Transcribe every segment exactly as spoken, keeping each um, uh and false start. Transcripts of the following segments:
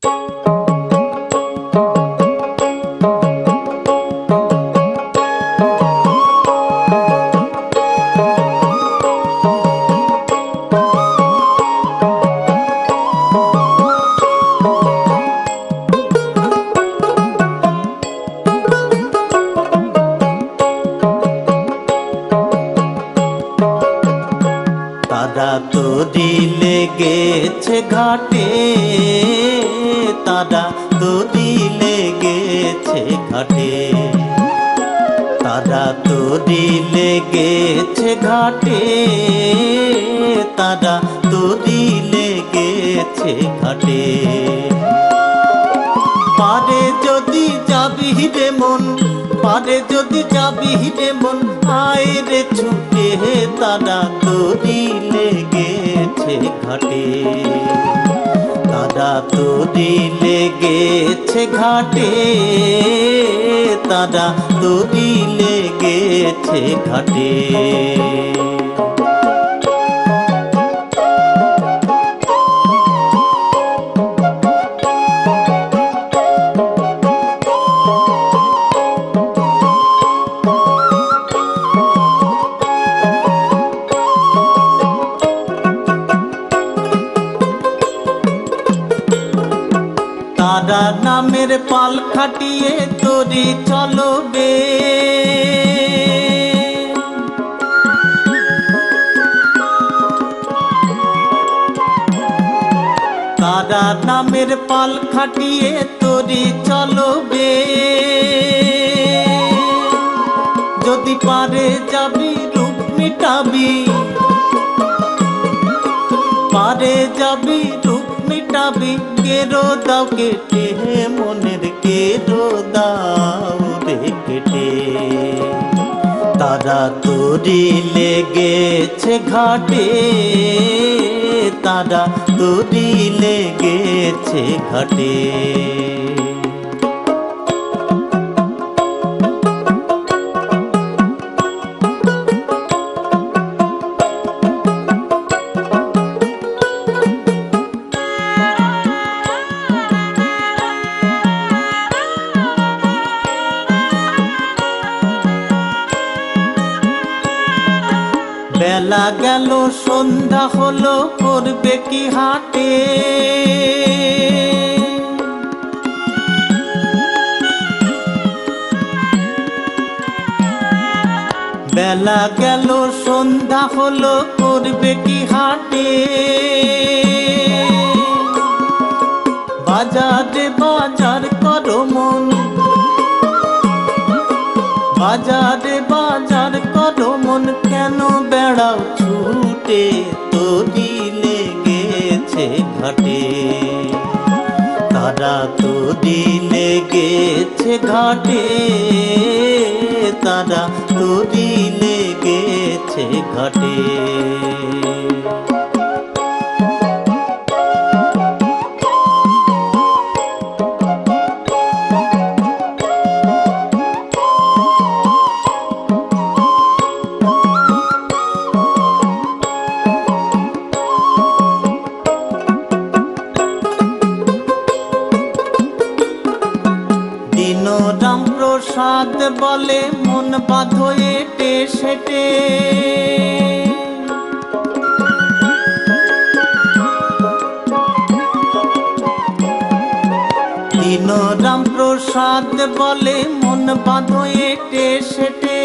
তারা তরি লেগেছে ঘাটে, তারা তরি লেগেছে ঘাটে, তারা তরি লেগেছে ঘাটে, তারা তরি লেগেছে ঘাটে। পারে যদি যাবি রে মন, পারে যদি যাবি রে মন, আয় রে ছুটে, তারা তরি লেগেছে ঘাটে, তারা তরি লেগেছে ঘাটে, তারা তরি লেগেছে ঘাটে। তারা নামের পাল খাটিয়ে তরি চলবে, তারা নামের পাল খাটিয়ে তরি চলবে। যদি পারে যাবি রূপ মিটাবি, পারে যাবি রূপ মিটাবি, কেরো দাও কেটে মনের কেরো দাও রে কেটে। তারা তরি লেগেছে ঘাটে, তারা তরি লেগেছে ঘাটে। বেলা গেল সন্ধ্যা হলো, করবে কি হাটে, বেলা গেল সন্ধ্যা হলো, করবে কি হাটে। বাজারে বাজার করো মন, বাজারে বাজার করো মন, কেন বেড়াও ছুটে, তরি লেগেছে ঘাটে, তারা তরি লেগেছে ঘাটে, তারা তরি লেগেছে ঘাটে। রাম প্রসাদ বলে মন বাঁধো এটে সেটে, দীন রাম প্রসাদ বলে মন বাঁধো এটে সেটে।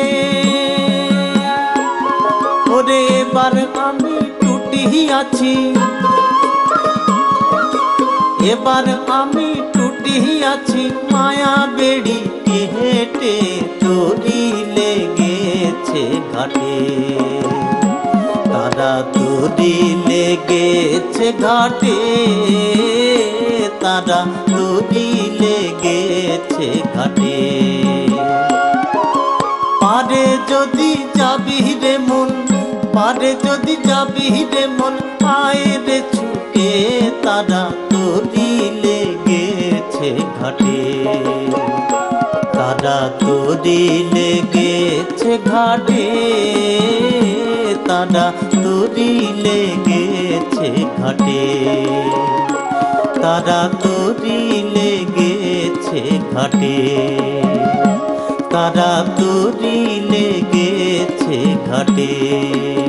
ওরে এবার আমি টুটি আছি, এবার আমি টুটি আছি, মায়া বেড়ি হেঁটে তরি লেগেছে ঘাটে, তারা তরি লেগেছে ঘাটে, তারা তরি লেগেছে ঘাটে। পারে যদি যাবি রে মন, পারে যদি যাবি রে মন, আয় রে ছুটে, তারা তরি লেগেছে ঘাটে, তারা তরি লেগেছে ঘাটে, তারা তরি লেগেছে ঘাটে। তারা তরি লেগেছে ঘাটে, তারা তরি লেগেছে ঘাটে।